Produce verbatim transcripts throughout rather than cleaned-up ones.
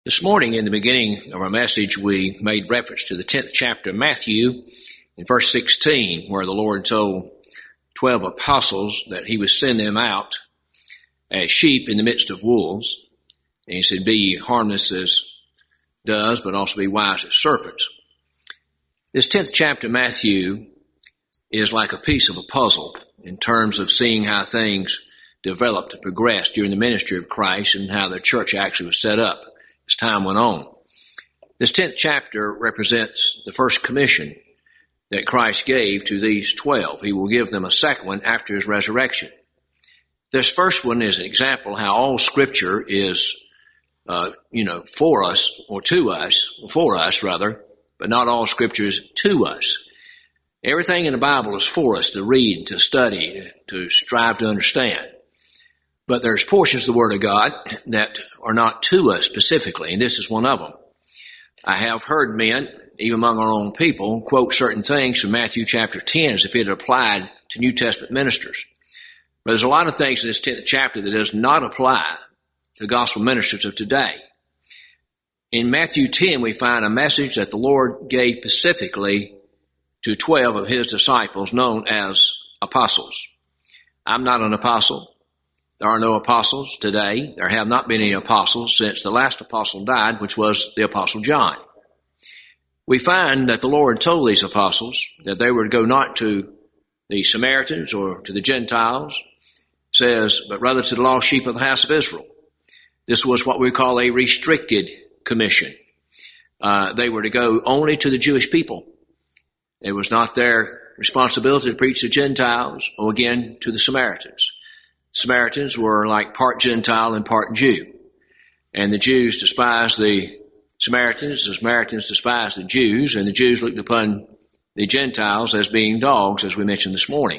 This morning, in the beginning of our message, we made reference to the tenth chapter of Matthew in verse sixteen, where the Lord told twelve apostles that he would send them out as sheep in the midst of wolves. And he said, be ye harmless as doves, but also be wise as serpents. This tenth chapter of Matthew is like a piece of a puzzle in terms of seeing how things developed and progressed during the ministry of Christ and how the church actually was set up as time went on. This tenth chapter represents the first commission that Christ gave to these twelve. He will give them a second one after his resurrection. This first one is an example how all Scripture is, uh, you know, for us, or to us, or for us rather, but not all Scripture is to us. Everything in the Bible is for us to read, to study, to strive to understand. But there's portions of the Word of God that are not to us specifically, and this is one of them. I have heard men, even among our own people, quote certain things from Matthew chapter ten as if it applied to New Testament ministers. But there's a lot of things in this tenth chapter that does not apply to the gospel ministers of today. In Matthew ten, we find a message that the Lord gave specifically to twelve of his disciples known as apostles. I'm not an apostle. There are no apostles today. There have not been any apostles since the last apostle died, which was the Apostle John. We find that the Lord told these apostles that they were to go not to the Samaritans or to the Gentiles, says, but rather to the lost sheep of the house of Israel. This was what we call a restricted commission. Uh, they were to go only to the Jewish people. It was not their responsibility to preach to Gentiles or again to the Samaritans. Samaritans were like part Gentile and part Jew. And the Jews despised the Samaritans, the Samaritans despised the Jews, and the Jews looked upon the Gentiles as being dogs, as we mentioned this morning.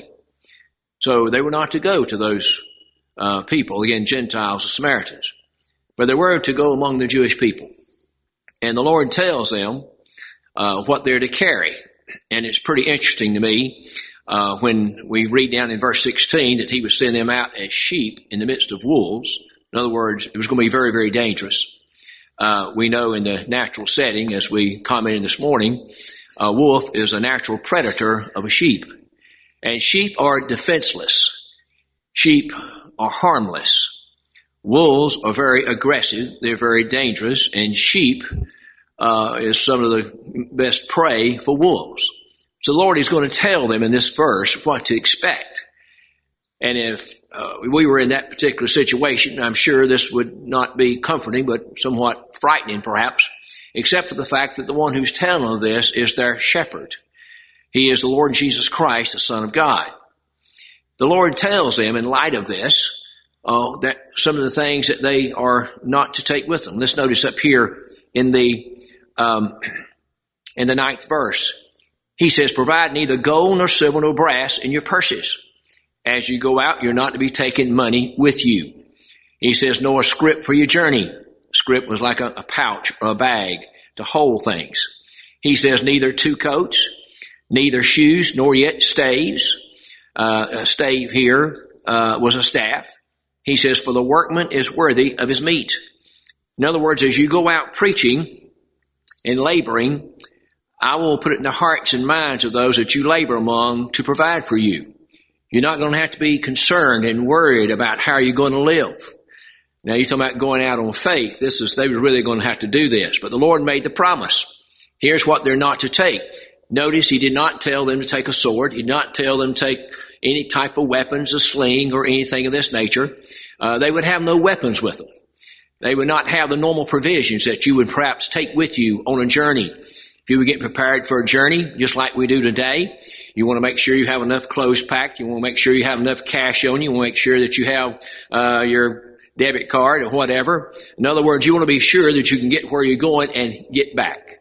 So they were not to go to those uh, people, again, Gentiles and Samaritans. But they were to go among the Jewish people. And the Lord tells them uh, what they're to carry. And it's pretty interesting to me Uh, when we read down in verse sixteen that he would send them out as sheep in the midst of wolves. In other words, it was going to be very, very dangerous. Uh, we know in the natural setting, as we commented this morning, a wolf is a natural predator of a sheep. And sheep are defenseless. Sheep are harmless. Wolves are very aggressive. They're very dangerous. And sheep uh, is some of the best prey for wolves. So the Lord is going to tell them in this verse what to expect. And if uh, we were in that particular situation, I'm sure this would not be comforting, but somewhat frightening perhaps, except for the fact that the one who's telling them this is their shepherd. He is the Lord Jesus Christ, the Son of God. The Lord tells them in light of this uh, that some of the things that they are not to take with them. Let's notice up here in the um, in the ninth verse. He says, provide neither gold nor silver nor brass in your purses. As you go out, you're not to be taking money with you. He says, nor a scrip for your journey. Scrip was like a, a pouch or a bag to hold things. He says, neither two coats, neither shoes, nor yet staves. Uh, a stave here uh, was a staff. He says, for the workman is worthy of his meat. In other words, as you go out preaching and laboring, I will put it in the hearts and minds of those that you labor among to provide for you. You're not going to have to be concerned and worried about how you're going to live. Now, you're talking about going out on faith. This is, they were really going to have to do this. But the Lord made the promise. Here's what they're not to take. Notice he did not tell them to take a sword. He did not tell them to take any type of weapons, a sling, or anything of this nature. Uh, they would have no weapons with them. They would not have the normal provisions that you would perhaps take with you on a journey. If you would get prepared for a journey, just like we do today, you want to make sure you have enough clothes packed. You want to make sure you have enough cash on you. You want to make sure that you have uh your debit card or whatever. In other words, you want to be sure that you can get where you're going and get back.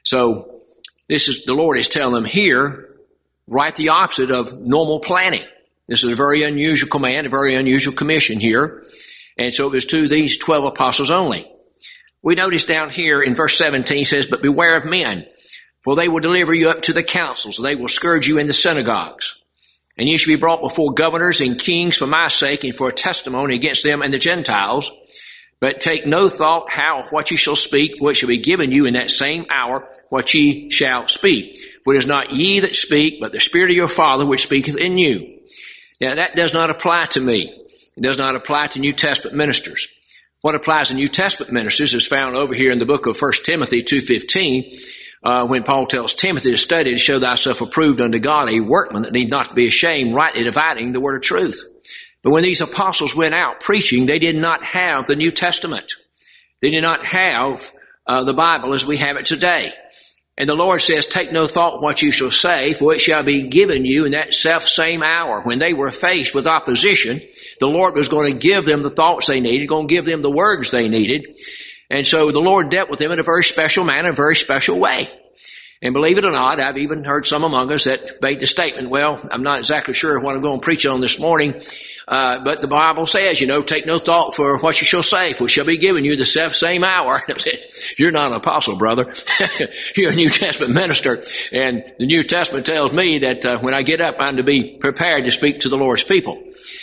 So this is, the Lord is telling them here, right the opposite of normal planning. This is a very unusual command, a very unusual commission here. And so it was to these twelve apostles only. We notice down here in verse seventeen, says, but beware of men, for they will deliver you up to the councils. They will scourge you in the synagogues. And you shall be brought before governors and kings for my sake and for a testimony against them and the Gentiles. But take no thought how what ye shall speak, for it shall be given you in that same hour what ye shall speak. For it is not ye that speak, but the Spirit of your Father which speaketh in you. Now that does not apply to me. It does not apply to New Testament ministers. What applies to New Testament ministers is found over here in the book of First Timothy two fifteen, uh, when Paul tells Timothy to study to show thyself approved unto God, a workman that need not to be ashamed, rightly dividing the word of truth. But when these apostles went out preaching, they did not have the New Testament. They did not have uh, the Bible as we have it today. And the Lord says, take no thought what you shall say, for it shall be given you in that self same hour. When they were faced with opposition, the Lord was going to give them the thoughts they needed, going to give them the words they needed. And so the Lord dealt with them in a very special manner, a very special way. And believe it or not, I've even heard some among us that made the statement, well, I'm not exactly sure what I'm going to preach on this morning, uh, but the Bible says, you know, take no thought for what you shall say, for it shall be given you the self same hour. I said, you're not an apostle, brother. You're a New Testament minister. And the New Testament tells me that uh, when I get up, I'm to be prepared to speak to the Lord's people.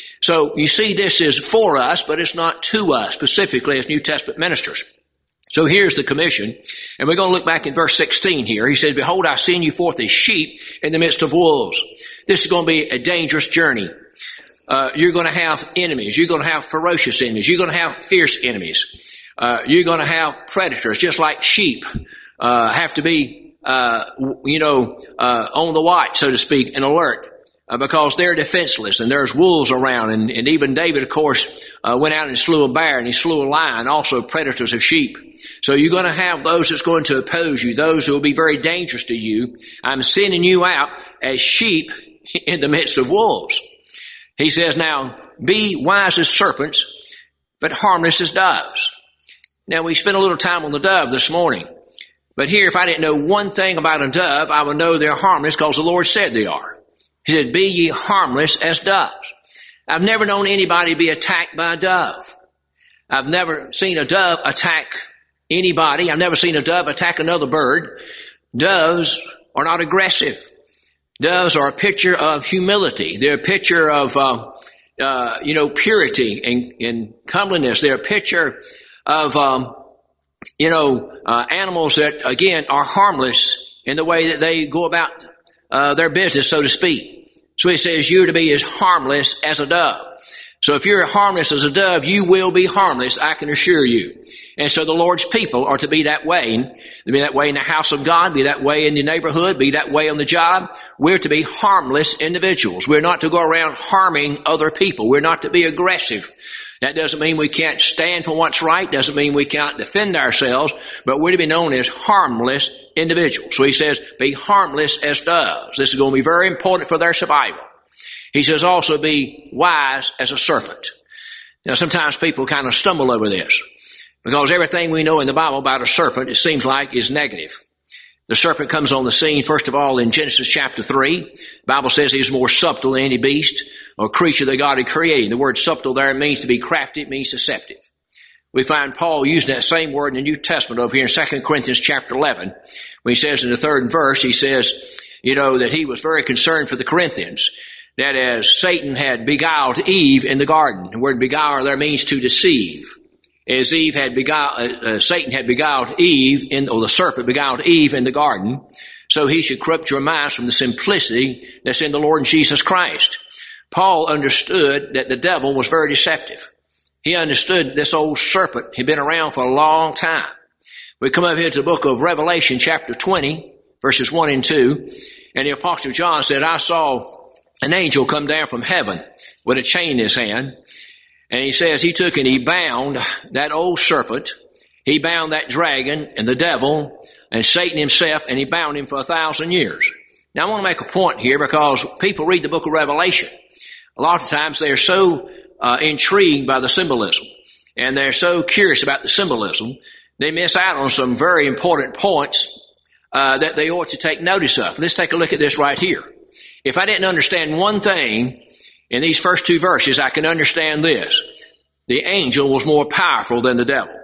So you see, this is for us, but it's not to us specifically as New Testament ministers. So here's the commission, and we're going to look back in verse sixteen here. He says, behold, I send you forth as sheep in the midst of wolves. This is going to be a dangerous journey. Uh, you're going to have enemies. You're going to have ferocious enemies. You're going to have fierce enemies. Uh, you're going to have predators, just like sheep uh, have to be, uh, you know, uh, on the watch, so to speak, and alert. Uh, because they're defenseless and there's wolves around, and, and even David, of course, uh, went out and slew a bear and he slew a lion, also predators of sheep. So you're going to have those that's going to oppose you, those who will be very dangerous to you. I'm sending you out as sheep in the midst of wolves. He says, now be wise as serpents, but harmless as doves. Now we spent a little time on the dove this morning, but here, if I didn't know one thing about a dove, I would know they're harmless because the Lord said they are. He said, be ye harmless as doves. I've never known anybody be attacked by a dove. I've never seen a dove attack anybody. I've never seen a dove attack another bird. Doves are not aggressive. Doves are a picture of humility. They're a picture of, uh, uh, you know, purity and, and comeliness. They're a picture of, um, you know, uh, animals that, again, are harmless in the way that they go about uh, their business, so to speak. So he says you're to be as harmless as a dove. So if you're harmless as a dove, you will be harmless, I can assure you. And so the Lord's people are to be that way. To be that way in the house of God, be that way in the neighborhood, be that way on the job. We're to be harmless individuals. We're not to go around harming other people. We're not to be aggressive. That doesn't mean we can't stand for what's right. Doesn't mean we can't defend ourselves. But we're to be known as harmless individuals. So he says, be harmless as doves. This is going to be very important for their survival. He says also be wise as a serpent. Now sometimes people kind of stumble over this because everything we know in the Bible about a serpent, it seems like, is negative. The serpent comes on the scene, first of all, in Genesis chapter three. The Bible says he's more subtle than any beast or creature that God had created. The word subtle there means to be crafty. It means deceptive. We find Paul using that same word in the New Testament over here in Second Corinthians chapter eleven. When he says in the third verse, he says, you know, that he was very concerned for the Corinthians, that as Satan had beguiled Eve in the garden. The word beguile there means to deceive. As Eve had beguiled, uh, uh, Satan had beguiled Eve in, or the serpent beguiled Eve in the garden, so he should corrupt your minds from the simplicity that's in the Lord Jesus Christ. Paul understood that the devil was very deceptive. He understood this old serpent had been around for a long time. We come up here to the book of Revelation, chapter twenty, verses one and two, and the Apostle John said, I saw an angel come down from heaven with a chain in his hand. And he says he took and he bound that old serpent. He bound that dragon and the devil and Satan himself, and he bound him for a thousand years. Now I want to make a point here because people read the book of Revelation. A lot of times they're so uh, intrigued by the symbolism and they're so curious about the symbolism, they miss out on some very important points uh, that they ought to take notice of. Let's take a look at this right here. If I didn't understand one thing in these first two verses, I can understand this. The angel was more powerful than the devil.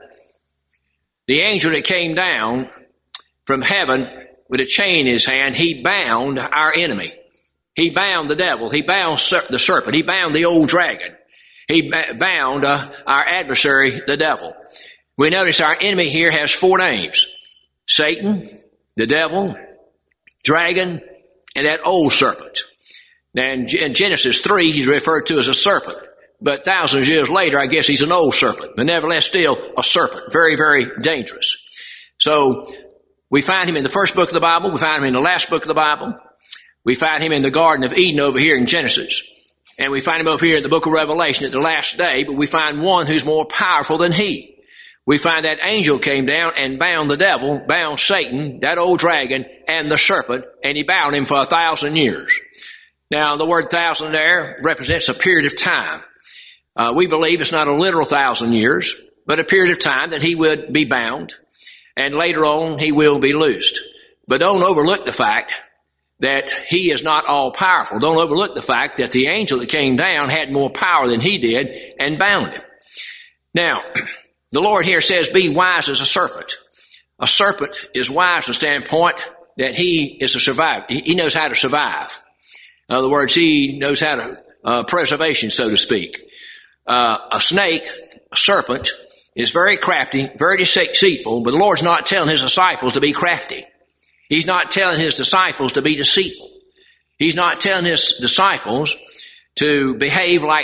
The angel that came down from heaven with a chain in his hand, he bound our enemy. He bound the devil. He bound the serpent. He bound the old dragon. He bound uh, our adversary, the devil. We notice our enemy here has four names: Satan, the devil, dragon, and that old serpent. Now in Genesis three, he's referred to as a serpent. But thousands of years later, I guess he's an old serpent, but nevertheless still a serpent. Very, very dangerous. So we find him in the first book of the Bible. We find him in the last book of the Bible. We find him in the Garden of Eden over here in Genesis. And we find him over here in the book of Revelation at the last day, but we find one who's more powerful than he. We find that angel came down and bound the devil, bound Satan, that old dragon, and the serpent, and he bound him for a thousand years. Now, the word thousand there represents a period of time. Uh, we believe it's not a literal thousand years, but a period of time that he would be bound, and later on he will be loosed. But don't overlook the fact that he is not all powerful. Don't overlook the fact that the angel that came down had more power than he did and bound him. Now, the Lord here says, be wise as a serpent. A serpent is wise from the standpoint that he is a survivor. He knows how to survive. In other words, he knows how to, uh, preservation, so to speak. Uh, a snake, a serpent, is very crafty, very deceitful, but the Lord's not telling his disciples to be crafty. He's not telling his disciples to be deceitful. He's not telling his disciples to behave like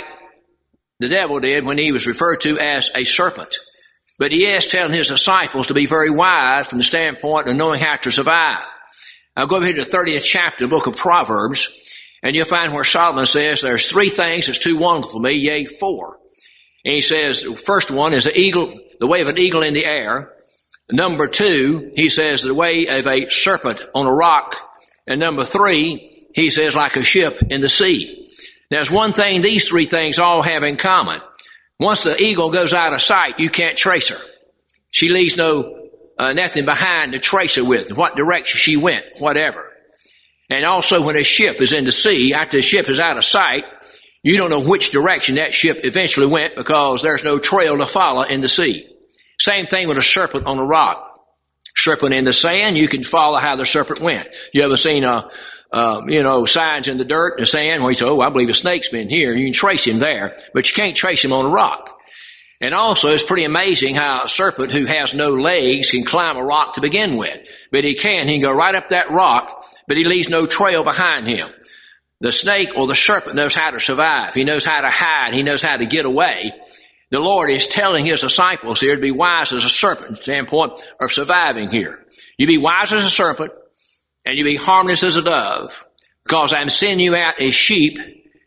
the devil did when he was referred to as a serpent. But he is telling his disciples to be very wise from the standpoint of knowing how to survive. I'll go over here to the thirtieth chapter, the book of Proverbs, and you'll find where Solomon says, there's three things that's too wonderful for me, yea, four. And he says, the first one is the eagle, the way of an eagle in the air. Number two, he says, the way of a serpent on a rock. And number three, he says, like a ship in the sea. Now, there's one thing these three things all have in common. Once the eagle goes out of sight, you can't trace her. She leaves no, uh, nothing behind to trace her with, what direction she went, whatever. And also when a ship is in the sea, after the ship is out of sight, you don't know which direction that ship eventually went because there's no trail to follow in the sea. Same thing with a serpent on a rock. Serpent in the sand, you can follow how the serpent went. You ever seen a, uh, you know, signs in the dirt, the sand, where you say, oh, I believe a snake's been here. You can trace him there, but you can't trace him on a rock. And also, it's pretty amazing how a serpent who has no legs can climb a rock to begin with. But he can. He can go right up that rock, but he leaves no trail behind him. The snake or the serpent knows how to survive. He knows how to hide. He knows how to get away. The Lord is telling his disciples here to be wise as a serpent, standpoint of surviving here. You be wise as a serpent, and you be harmless as a dove, because I'm sending you out as sheep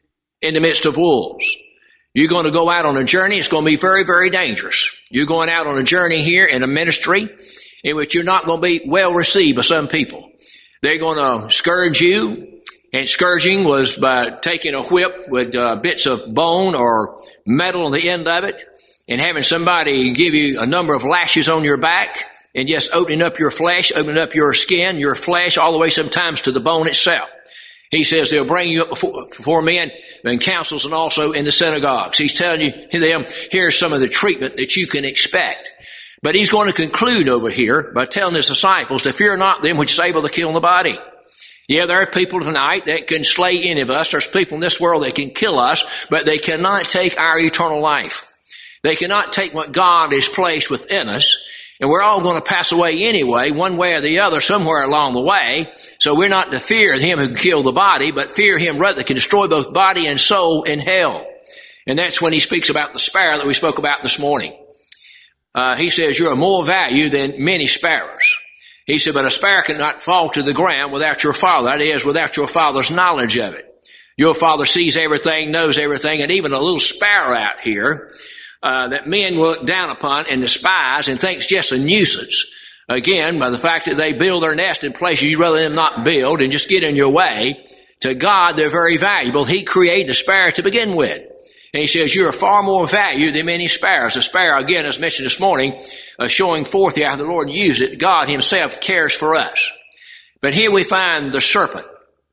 in the midst of wolves. You're going to go out on a journey. It's going to be very, very dangerous. You're going out on a journey here in a ministry in which you're not going to be well received by some people. They're going to scourge you, and scourging was by taking a whip with uh, bits of bone or metal on the end of it and having somebody give you a number of lashes on your back and just opening up your flesh, opening up your skin, your flesh, all the way sometimes to the bone itself. He says they'll bring you up before, before men and councils and also in the synagogues. He's telling you them, here's some of the treatment that you can expect. But he's going to conclude over here by telling his disciples to fear not them which is able to kill the body. Yeah, there are people tonight that can slay any of us. There's people in this world that can kill us, but they cannot take our eternal life. They cannot take what God has placed within us. And we're all going to pass away anyway, one way or the other, somewhere along the way. So we're not to fear him who can kill the body, but fear him rather that can destroy both body and soul in hell. And that's when he speaks about the sparrow that we spoke about this morning. Uh, he says, you're of more value than many sparrows. He said, but a sparrow cannot fall to the ground without your Father. That is, without your Father's knowledge of it. Your Father sees everything, knows everything, and even a little sparrow out here, uh, that men will look down upon and despise and thinks just a nuisance. Again, by the fact that they build their nest in places you'd rather them not build and just get in your way. To God, they're very valuable. He created the sparrow to begin with. And he says, you're far more value than many sparrows. The sparrow, again, as mentioned this morning, uh, showing forth how the Lord used it. God himself cares for us. But here we find the serpent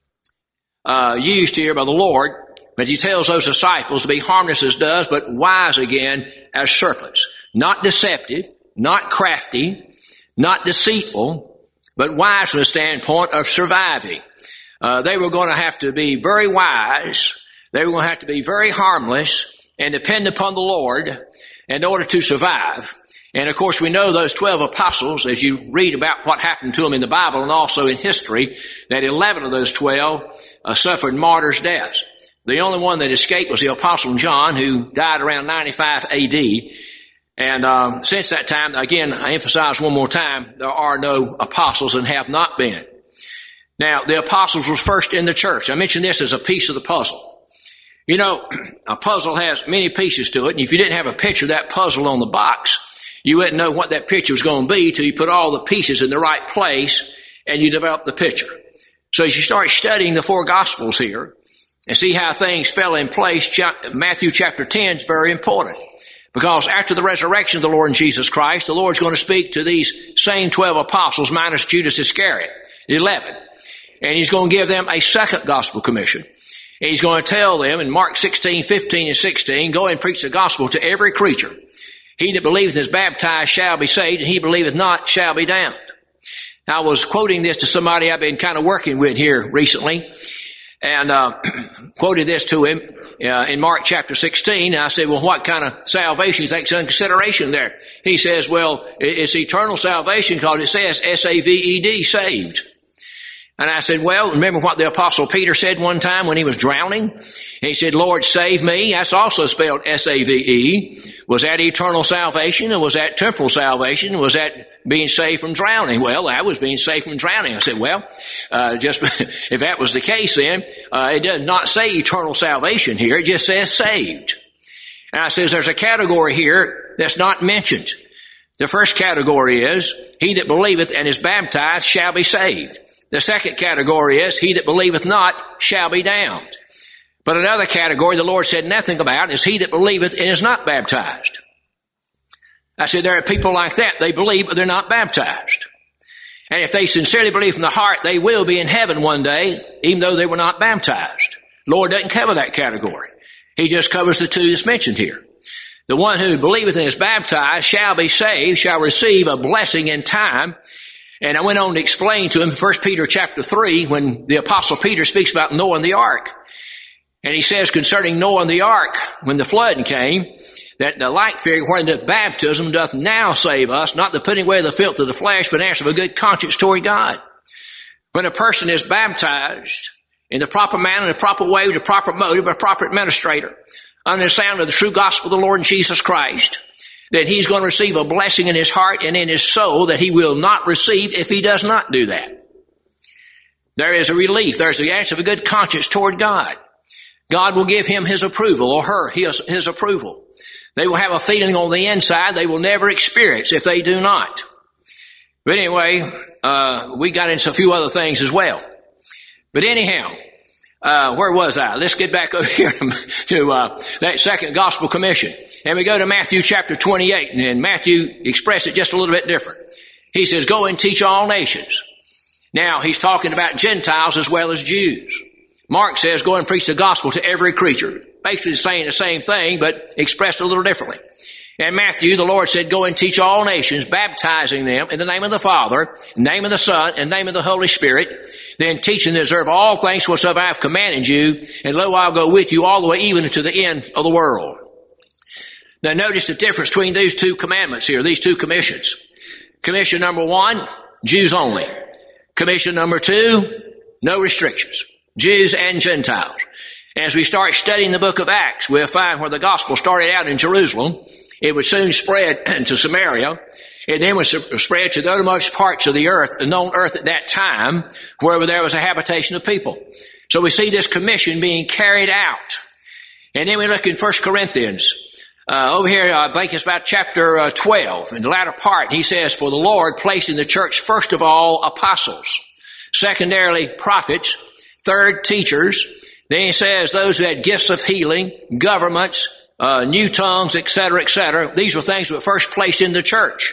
uh, used here by the Lord. But he tells those disciples to be harmless as doves, but wise again as serpents. Not deceptive, not crafty, not deceitful, but wise from the standpoint of surviving. Uh, they were going to have to be very wise. They were going to have to be very harmless and depend upon the Lord in order to survive. And of course we know those twelve apostles, as you read about what happened to them in the Bible and also in history, that eleven of those twelve uh, suffered martyrs' deaths. The only one that escaped was the Apostle John, who died around ninety-five A D. And um, since that time, again, I emphasize one more time, there are no apostles and have not been. Now, the apostles was first in the church. I mentioned this as a piece of the puzzle. You know, a puzzle has many pieces to it, and if you didn't have a picture of that puzzle on the box, you wouldn't know what that picture was going to be till you put all the pieces in the right place and you develop the picture. So as you start studying the four Gospels here and see how things fell in place, Matthew chapter ten is very important. Because after the resurrection of the Lord Jesus Christ, the Lord's going to speak to these same twelve apostles minus Judas Iscariot, the eleven. And he's going to give them a second gospel commission. And he's going to tell them in Mark sixteen, fifteen, and sixteen, go and preach the gospel to every creature. He that believeth and is baptized shall be saved, and he believeth not shall be damned. I was quoting this to somebody I've been kind of working with here recently, and uh, quoted this to him uh, in Mark chapter sixteen. And I said, well, what kind of salvation do you think is in consideration there? He says, well, it's eternal salvation because it says S A V E D, saved. And I said, well, remember what the Apostle Peter said one time when he was drowning? He said, Lord, save me. That's also spelled S A V E. Was that eternal salvation, or was that temporal salvation? Was that being saved from drowning? Well, that was being saved from drowning. I said, well, uh, just if that was the case, then uh, it does not say eternal salvation here. It just says saved. And I says, there's a category here that's not mentioned. The first category is, he that believeth and is baptized shall be saved. The second category is, he that believeth not shall be damned. But another category the Lord said nothing about is he that believeth and is not baptized. I said, there are people like that. They believe, but they're not baptized. And if they sincerely believe from the heart, they will be in heaven one day, even though they were not baptized. Lord doesn't cover that category. He just covers the two that's mentioned here. The one who believeth and is baptized shall be saved, shall receive a blessing in time. And I went on to explain to him First Peter chapter three, when the Apostle Peter speaks about Noah and the ark. And he says concerning Noah and the ark, when the flood came, that the like figure wherein the baptism doth now save us, not the putting away of the filth of the flesh, but answer of a good conscience toward God. When a person is baptized in the proper manner, in the proper way, with the proper motive, by a proper administrator, under the sound of the true gospel of the Lord Jesus Christ, then he's going to receive a blessing in his heart and in his soul that he will not receive if he does not do that. There is a relief. There's the answer of a good conscience toward God. God will give him his approval, or her his, his approval. They will have a feeling on the inside they will never experience if they do not. But anyway, uh, we got into a few other things as well. But anyhow, uh, where was I? Let's get back over here to uh, that second gospel commission. And we go to Matthew chapter twenty-eight, and Matthew expressed it just a little bit different. He says, go and teach all nations. Now, he's talking about Gentiles as well as Jews. Mark says, go and preach the gospel to every creature. Basically saying the same thing, but expressed a little differently. And Matthew, the Lord said, go and teach all nations, baptizing them in the name of the Father, in the name of the Son, in the name of the Holy Spirit, then teaching to observe all things whatsoever I have commanded you, and lo, I'll go with you all the way even to the end of the world. Now notice the difference between these two commandments here, these two commissions. Commission number one, Jews only. Commission number two, no restrictions. Jews and Gentiles. As we start studying the book of Acts, we'll find where the gospel started out in Jerusalem. It would soon spread to Samaria, and then would spread to the uttermost parts of the earth, the known earth at that time, wherever there was a habitation of people. So we see this commission being carried out. And then we look in First Corinthians. Uh, over here, I think it's about chapter uh, twelve, in the latter part, he says, for the Lord placed in the church, first of all, apostles, secondarily, prophets, third, teachers. Then he says those who had gifts of healing, governments, uh, new tongues, et cetera, et cetera. These were things that were first placed in the church.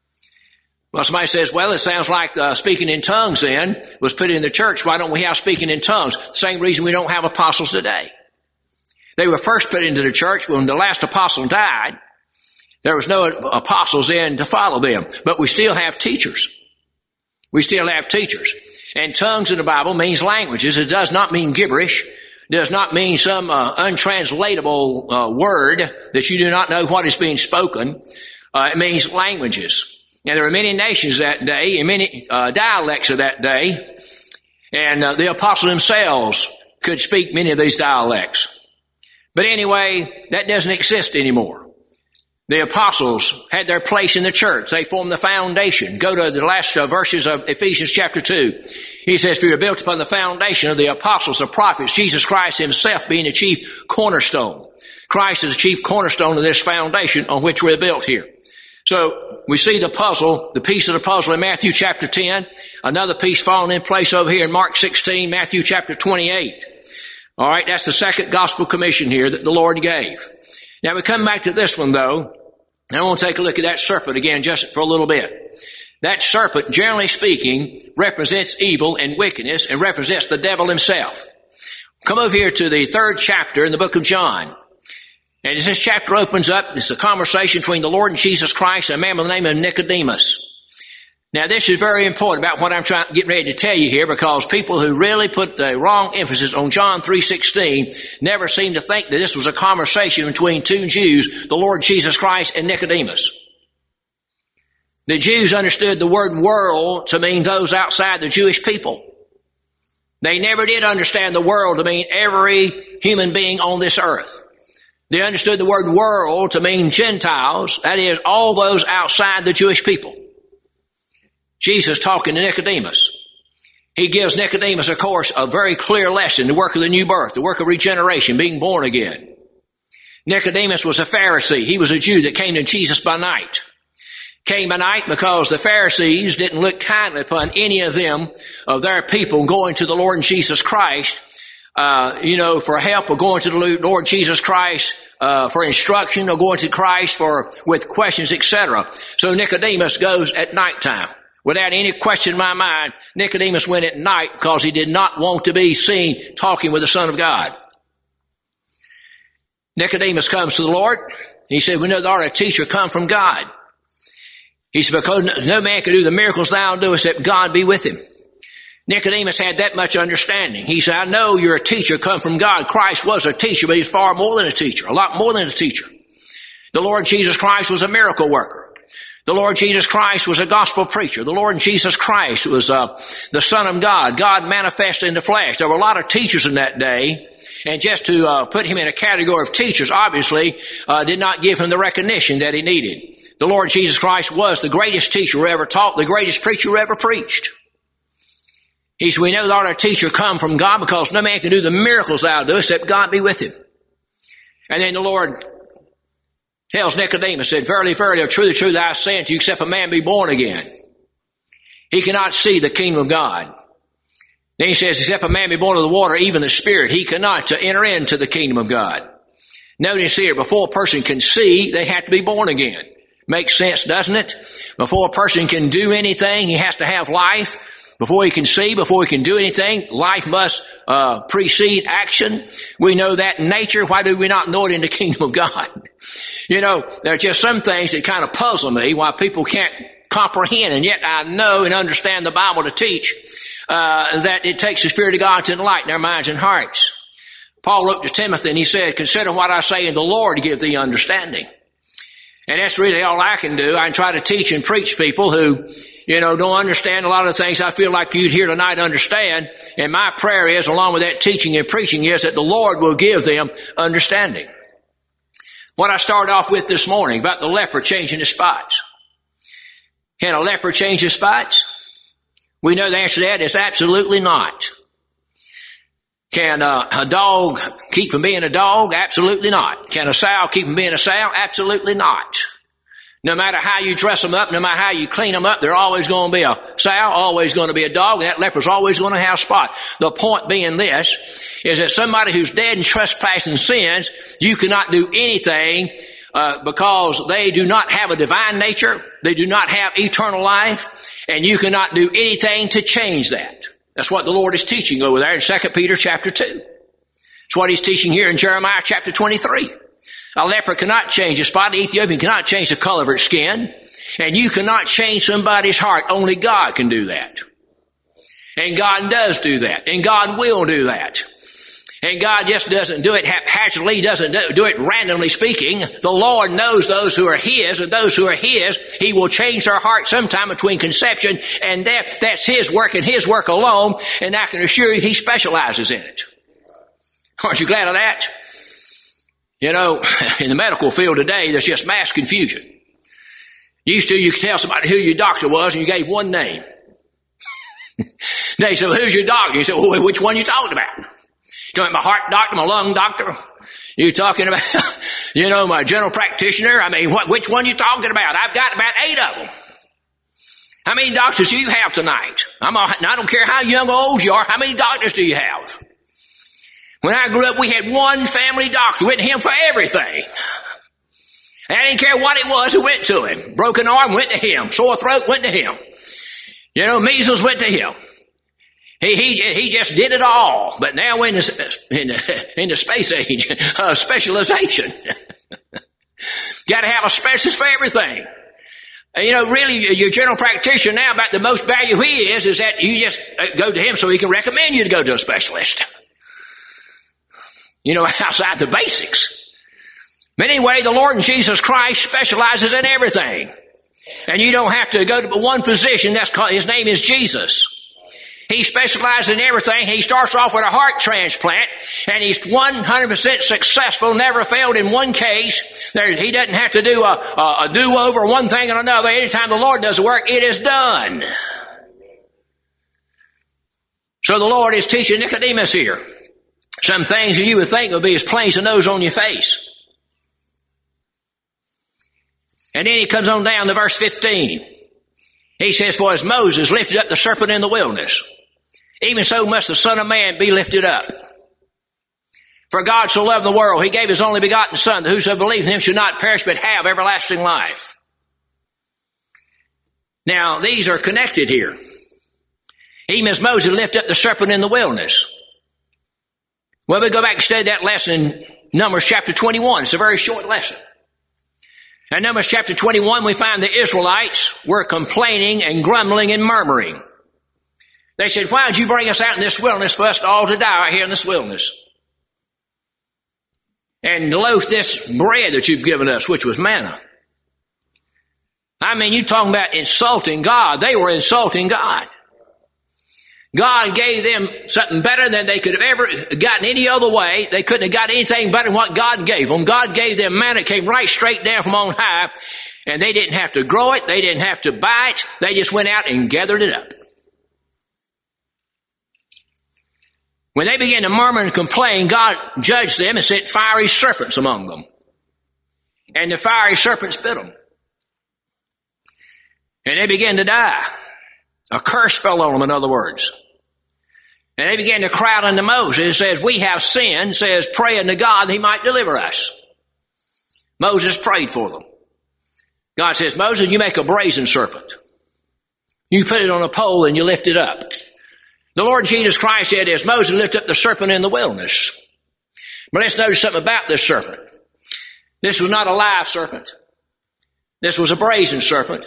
Well, somebody says, well, it sounds like uh, speaking in tongues then was put in the church. Why don't we have speaking in tongues? Same reason we don't have apostles today. They were first put into the church when the last apostle died. There was no apostles in to follow them, but we still have teachers. We still have teachers. And tongues in the Bible means languages. It does not mean gibberish. It does not mean some uh, untranslatable uh, word that you do not know what is being spoken. Uh, it means languages. And there were many nations that day and many uh, dialects of that day. And uh, the apostles themselves could speak many of these dialects. But anyway, that doesn't exist anymore. The apostles had their place in the church. They formed the foundation. Go to the last uh, verses of Ephesians chapter two. He says, "For you are built upon the foundation of the apostles, the prophets, Jesus Christ himself being the chief cornerstone." Christ is the chief cornerstone of this foundation on which we're built here. So we see the puzzle, the piece of the puzzle in Matthew chapter ten, another piece falling in place over here in Mark sixteen, Matthew chapter twenty-eight. All right, that's the second gospel commission here that the Lord gave. Now we come back to this one though, and I want to take a look at that serpent again just for a little bit. That serpent, generally speaking, represents evil and wickedness and represents the devil himself. Come over here to the third chapter in the book of John. And as this chapter opens up, this is a conversation between the Lord and Jesus Christ and a man by the name of Nicodemus. Now this is very important about what I'm trying, getting ready to tell you here, because people who really put the wrong emphasis on John three sixteen never seem to think that this was a conversation between two Jews, the Lord Jesus Christ and Nicodemus. The Jews understood the word world to mean those outside the Jewish people. They never did understand the world to mean every human being on this earth. They understood the word world to mean Gentiles, that is, all those outside the Jewish people. Jesus talking to Nicodemus. He gives Nicodemus, of course, a very clear lesson, the work of the new birth, the work of regeneration, being born again. Nicodemus was a Pharisee. He was a Jew that came to Jesus by night. Came by night because the Pharisees didn't look kindly upon any of them, of their people, going to the Lord Jesus Christ, uh, you know, for help, or going to the Lord Jesus Christ uh, for instruction, or going to Christ for with questions, et cetera. So Nicodemus goes at nighttime. Without any question in my mind, Nicodemus went at night because he did not want to be seen talking with the Son of God. Nicodemus comes to the Lord. He said, "We know thou art a teacher come from God." He said, "Because no man can do the miracles thou doest except God be with him." Nicodemus had that much understanding. He said, "I know you're a teacher come from God." Christ was a teacher, but he's far more than a teacher, a lot more than a teacher. The Lord Jesus Christ was a miracle worker. The Lord Jesus Christ was a gospel preacher. The Lord Jesus Christ was uh, the Son of God, God manifested in the flesh. There were a lot of teachers in that day, and just to uh, put him in a category of teachers, obviously, uh, did not give him the recognition that he needed. The Lord Jesus Christ was the greatest teacher who ever taught, the greatest preacher who ever preached. He said, "We know thou art a teacher come from God, because no man can do the miracles thou doest except God be with him." And then the Lord tells Nicodemus, said, "Verily, verily, truly, truly, I say unto you, except a man be born again, he cannot see the kingdom of God." Then he says, "Except a man be born of the water, even the Spirit, he cannot to enter into the kingdom of God." Notice here, before a person can see, they have to be born again. Makes sense, doesn't it? Before a person can do anything, he has to have life. Before he can see, before he can do anything, life must uh precede action. We know that in nature. Why do we not know it in the kingdom of God? You know, there are just some things that kind of puzzle me, why people can't comprehend, and yet I know and understand the Bible to teach uh that it takes the Spirit of God to enlighten our minds and hearts. Paul wrote to Timothy and he said, "Consider what I say in the Lord, give thee understanding." And that's really all I can do. I can try to teach and preach people who, you know, don't understand a lot of the things I feel like you'd hear tonight understand. And my prayer is, along with that teaching and preaching, is that the Lord will give them understanding. What I started off with this morning about the leper changing his spots. Can a leper change his spots? We know the answer to that is absolutely not. Can uh, a dog keep from being a dog? Absolutely not. Can a sow keep from being a sow? Absolutely not. No matter how you dress them up, no matter how you clean them up, they're always going to be a sow, always going to be a dog, and that leper's always going to have a spot. The point being this, is that somebody who's dead in trespass and sins, you cannot do anything uh, because they do not have a divine nature, they do not have eternal life, and you cannot do anything to change that. That's what the Lord is teaching over there in Second Peter chapter two. It's what he's teaching here in Jeremiah chapter twenty-three. A leper cannot change a spot. An Ethiopian cannot change the color of its skin. And you cannot change somebody's heart. Only God can do that. And God does do that. And God will do that. And God just doesn't do it haphazardly, doesn't do it randomly speaking. The Lord knows those who are His, and those who are His, He will change their heart sometime between conception and death. That's His work and His work alone, and I can assure you He specializes in it. Aren't you glad of that? You know, in the medical field today, there's just mass confusion. Used to, you could tell somebody who your doctor was, and you gave one name. They said, well, who's your doctor? You said, well, which one you talking about? You talking about my heart doctor, my lung doctor? You talking about, you know, my general practitioner? I mean, what, which one you talking about? I've got about eight of them. How many doctors do you have tonight? I'm a, I don't care how young or old you are. How many doctors do you have? When I grew up, we had one family doctor. We went to him for everything. And I didn't care what it was, who went to him. Broken arm, went to him. Sore throat, went to him. You know, measles, went to him. He, he, he just did it all. But now we're in the, in the, in the space age, uh, specialization. Got to have a specialist for everything. And, you know, really, your general practitioner now, about the most value he is, is that you just go to him so he can recommend you to go to a specialist. You know, outside the basics. But anyway, the Lord Jesus Christ specializes in everything. And you don't have to go to one physician. That's called, his name is Jesus. He specializes in everything. He starts off with a heart transplant, and he's one hundred percent successful, never failed in one case. There, he doesn't have to do a, a, a do-over, one thing and another. Anytime the Lord does the work, it is done. So the Lord is teaching Nicodemus here some things that you would think would be as plain as the nose on your face. And then he comes on down to verse fifteen. He says, for as Moses lifted up the serpent in the wilderness, even so must the Son of Man be lifted up. For God so loved the world, He gave His only begotten Son, that whoso believes in Him should not perish but have everlasting life. Now, these are connected here. Even as Moses lifted up the serpent in the wilderness. Well, we go back and study that lesson in Numbers chapter twenty-one. It's a very short lesson. In Numbers chapter twenty-one, we find the Israelites were complaining and grumbling and murmuring. They said, why did you bring us out in this wilderness for us all to die out here in this wilderness? And loaf this bread that you've given us, which was manna. I mean, you talking about insulting God. They were insulting God. God gave them something better than they could have ever gotten any other way. They couldn't have got anything better than what God gave them. God gave them manna. It came right straight down from on high. And they didn't have to grow it. They didn't have to buy it. They just went out and gathered it up. When they began to murmur and complain, God judged them and sent fiery serpents among them. And the fiery serpents bit them. And they began to die. A curse fell on them, in other words. And they began to cry out unto Moses. It says, we have sinned. It says, pray unto God that He might deliver us. Moses prayed for them. God says, Moses, you make a brazen serpent. You put it on a pole and you lift it up. The Lord Jesus Christ said, as Moses lifted up the serpent in the wilderness. But let's notice something about this serpent. This was not a live serpent. This was a brazen serpent.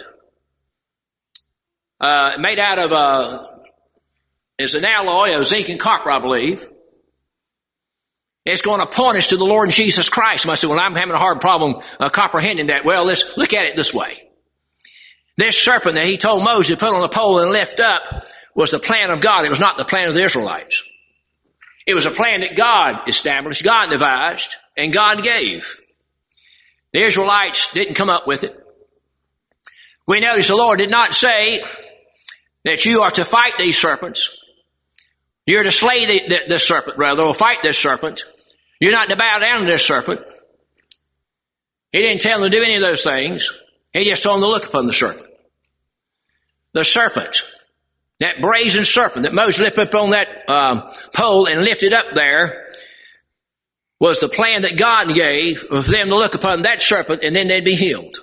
Uh, made out of, uh, it's an alloy of zinc and copper, I believe. It's going to point us to the Lord Jesus Christ. And I said, well, I'm having a hard problem uh, comprehending that. Well, let's look at it this way. This serpent that He told Moses to put on a pole and lift up was the plan of God. It was not the plan of the Israelites. It was a plan that God established, God devised, and God gave. The Israelites didn't come up with it. We notice the Lord did not say that you are to fight these serpents. You're to slay the, the, the serpent, rather, or fight this serpent. You're not to bow down to this serpent. He didn't tell them to do any of those things. He just told them to look upon the serpent. The serpent, that brazen serpent that Moses lifted up on that um, pole and lifted up there, was the plan that God gave for them to look upon that serpent and then they'd be healed.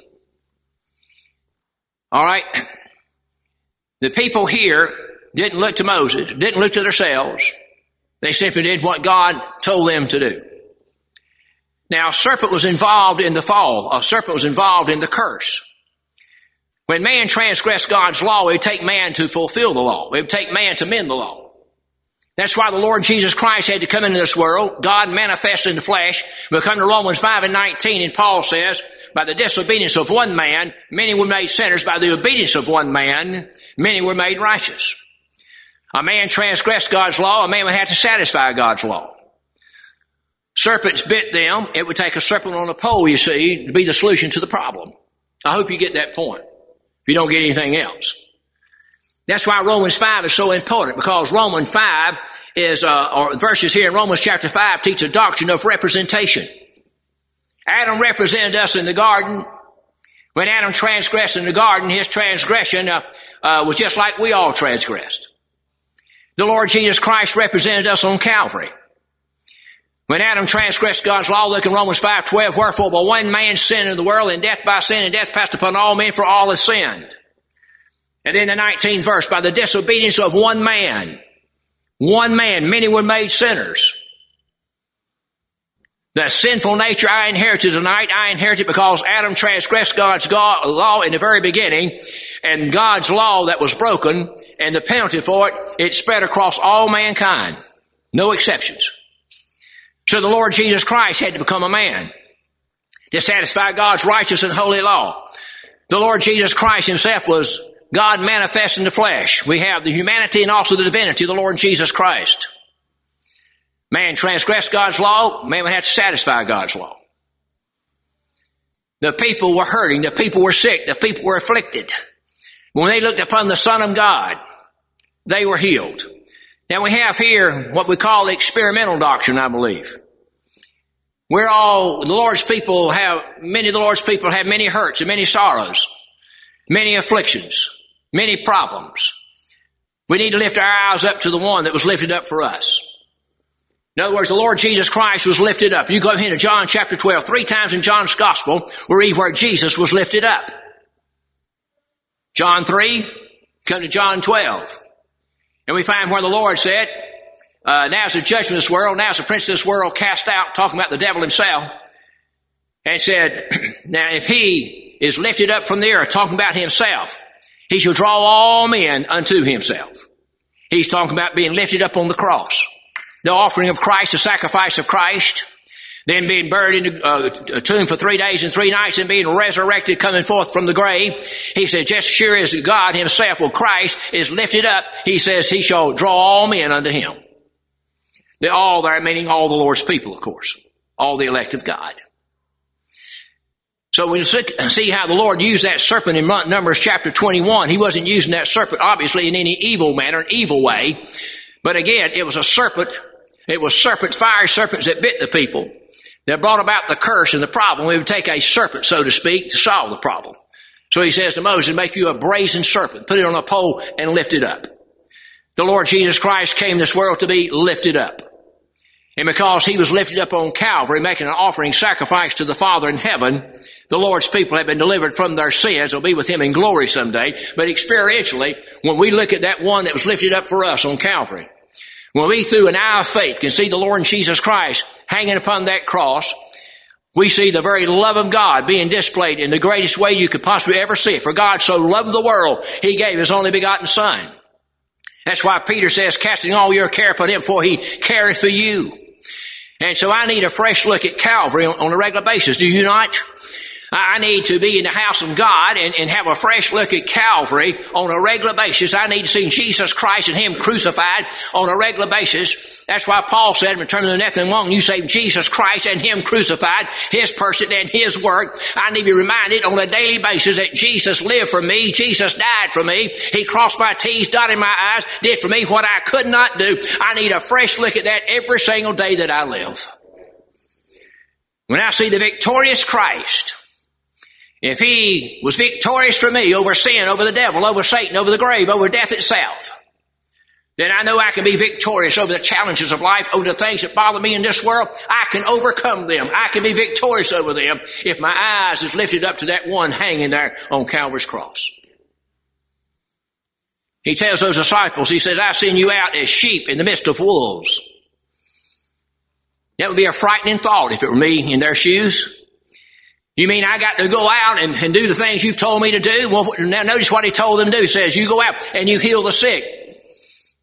All right? The people here didn't look to Moses, didn't look to themselves. They simply did what God told them to do. Now, a serpent was involved in the fall. A serpent was involved in the curse. When man transgressed God's law, it would take man to fulfill the law. It would take man to mend the law. That's why the Lord Jesus Christ had to come into this world. God manifested in the flesh. We'll come to Romans five and nineteen, and Paul says, by the disobedience of one man, many were made sinners. By the obedience of one man, many were made righteous. A man transgressed God's law. A man would have to satisfy God's law. Serpents bit them. It would take a serpent on a pole, you see, to be the solution to the problem. I hope you get that point, if you don't get anything else. That's why Romans five is so important, because Romans five is, uh, or verses here in Romans chapter five teach a doctrine of representation. Adam represented us in the garden. When Adam transgressed in the garden, his transgression uh, uh, was just like we all transgressed. The Lord Jesus Christ represented us on Calvary. When Adam transgressed God's law, look in Romans five twelve, wherefore by one man sin in the world, and death by sin, and death passed upon all men, for all have sinned. And then the nineteenth verse, by the disobedience of one man, one man, many were made sinners. The sinful nature I inherited tonight, I inherited because Adam transgressed God's law in the very beginning, and God's law that was broken, and the penalty for it, it spread across all mankind. No exceptions. So the Lord Jesus Christ had to become a man to satisfy God's righteous and holy law. The Lord Jesus Christ himself was God manifest in the flesh. We have the humanity and also the divinity of the Lord Jesus Christ. Man transgressed God's law, man would have to satisfy God's law. The people were hurting, the people were sick, the people were afflicted. When they looked upon the Son of God, they were healed. Now we have here what we call the experimental doctrine, I believe. We're all, the Lord's people have, many of the Lord's people have many hurts and many sorrows, many afflictions, many problems. We need to lift our eyes up to the one that was lifted up for us. In other words, the Lord Jesus Christ was lifted up. You go ahead to John chapter twelve. Three times in John's gospel, we read where Jesus was lifted up. John three, come to John twelve. And we find where the Lord said, uh, now's the judgment of this world, now's the prince of this world cast out, talking about the devil himself. And said, now if he is lifted up from the earth, talking about himself, he shall draw all men unto himself. He's talking about being lifted up on the cross. The offering of Christ, the sacrifice of Christ, then being buried in uh, a tomb for three days and three nights and being resurrected, coming forth from the grave. He says, just sure as God himself, or Christ, is lifted up, he says he shall draw all men unto him. They're all there, meaning all the Lord's people, of course. All the elect of God. So we see how the Lord used that serpent in Numbers chapter twenty-one. He wasn't using that serpent, obviously, in any evil manner, an evil way. But again, it was a serpent. It was serpents, fire serpents that bit the people, that brought about the curse and the problem. We would take a serpent, so to speak, to solve the problem. So he says to Moses, make you a brazen serpent, put it on a pole and lift it up. The Lord Jesus Christ came to this world to be lifted up. And because he was lifted up on Calvary, making an offering sacrifice to the Father in heaven, the Lord's people have been delivered from their sins. They'll be with him in glory someday. But experientially, when we look at that one that was lifted up for us on Calvary, when we, through an eye of faith, can see the Lord Jesus Christ hanging upon that cross, we see the very love of God being displayed in the greatest way you could possibly ever see it. For God so loved the world, he gave his only begotten Son. That's why Peter says, casting all your care upon him, for he careth for you. And so I need a fresh look at Calvary on, on a regular basis. Do you not? I need to be in the house of God and, and have a fresh look at Calvary on a regular basis. I need to see Jesus Christ and him crucified on a regular basis. That's why Paul said, in return to the Nephilim one, you say Jesus Christ and him crucified, his person and his work. I need to be reminded on a daily basis that Jesus lived for me. Jesus died for me. He crossed my T's, dotted my I's, did for me what I could not do. I need a fresh look at that every single day that I live. When I see the victorious Christ, if he was victorious for me over sin, over the devil, over Satan, over the grave, over death itself, then I know I can be victorious over the challenges of life, over the things that bother me in this world. I can overcome them. I can be victorious over them if my eyes is lifted up to that one hanging there on Calvary's cross. He tells those disciples, he says, I send you out as sheep in the midst of wolves. That would be a frightening thought if it were me in their shoes. You mean I got to go out and, and do the things you've told me to do? Well, now notice what he told them to do. He says, you go out and you heal the sick.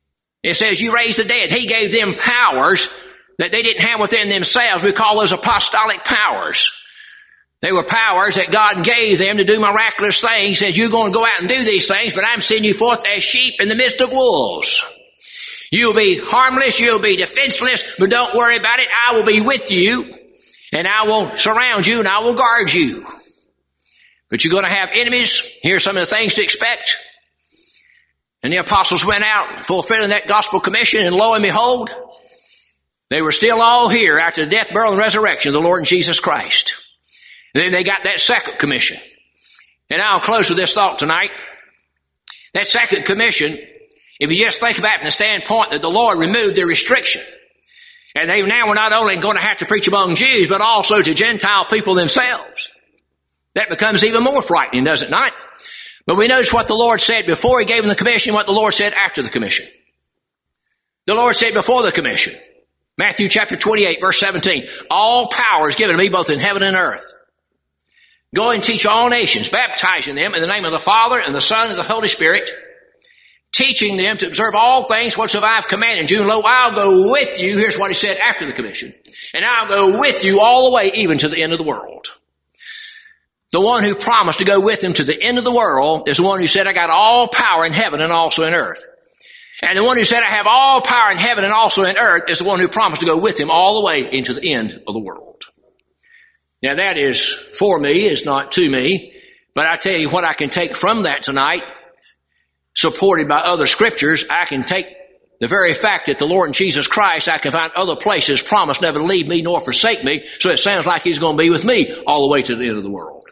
It says you raised the dead. He gave them powers that they didn't have within themselves. We call those apostolic powers. They were powers that God gave them to do miraculous things. He said, you're going to go out and do these things, but I'm sending you forth as sheep in the midst of wolves. You'll be harmless, you'll be defenseless, but don't worry about it. I will be with you, and I will surround you, and I will guard you. But you're going to have enemies. Here's some of the things to expect. And the apostles went out fulfilling that gospel commission, and lo and behold, they were still all here after the death, burial, and resurrection of the Lord Jesus Christ. And then they got that second commission. And I'll close with this thought tonight. That second commission, if you just think about it from the standpoint that the Lord removed the restriction, and they now were not only going to have to preach among Jews, but also to Gentile people themselves. That becomes even more frightening, does it not? But we notice what the Lord said before He gave them the commission, what the Lord said after the commission. The Lord said before the commission, Matthew chapter twenty-eight, verse seventeen, all power is given to me both in heaven and earth. Go and teach all nations, baptizing them in the name of the Father and the Son and the Holy Spirit, teaching them to observe all things whatsoever I have commanded you. And lo, I'll go with you. Here's what He said after the commission. And I'll go with you all the way, even to the end of the world. The one who promised to go with Him to the end of the world is the one who said, I got all power in heaven and also in earth. And the one who said, I have all power in heaven and also in earth is the one who promised to go with Him all the way into the end of the world. Now that is for me, it's not to me, but I tell you what I can take from that tonight, supported by other scriptures. I can take the very fact that the Lord Jesus Christ, I can find other places promised never to leave me nor forsake me, so it sounds like He's going to be with me all the way to the end of the world.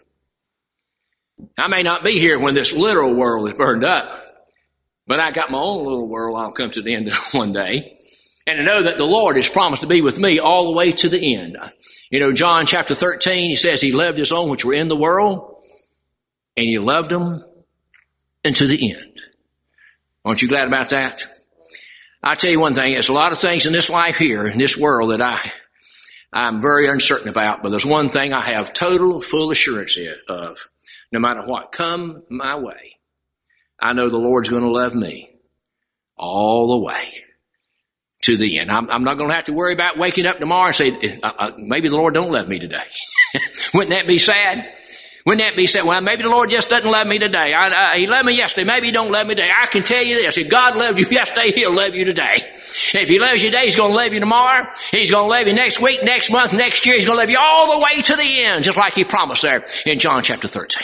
I may not be here when this literal world is burned up, but I got my own little world I'll come to the end of one day. And to know that the Lord has promised to be with me all the way to the end. You know, John chapter thirteen, He says He loved His own which were in the world, and He loved them unto the end. Aren't you glad about that? I'll tell you one thing, there's a lot of things in this life here, in this world, that I, I'm very uncertain about, but there's one thing I have total, full assurance of. No matter what come my way, I know the Lord's going to love me all the way to the end. I'm, I'm not going to have to worry about waking up tomorrow and say, uh, uh, maybe the Lord don't love me today. Wouldn't that be sad? Wouldn't that be sad? Well, maybe the Lord just doesn't love me today. I, I, he loved me yesterday. Maybe He don't love me today. I can tell you this. If God loved you yesterday, He'll love you today. If He loves you today, He's going to love you tomorrow. He's going to love you next week, next month, next year. He's going to love you all the way to the end, just like He promised there in John chapter thirteen.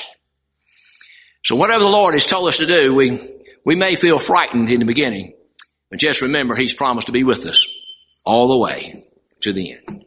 So whatever the Lord has told us to do, we, we may feel frightened in the beginning, but just remember He's promised to be with us all the way to the end.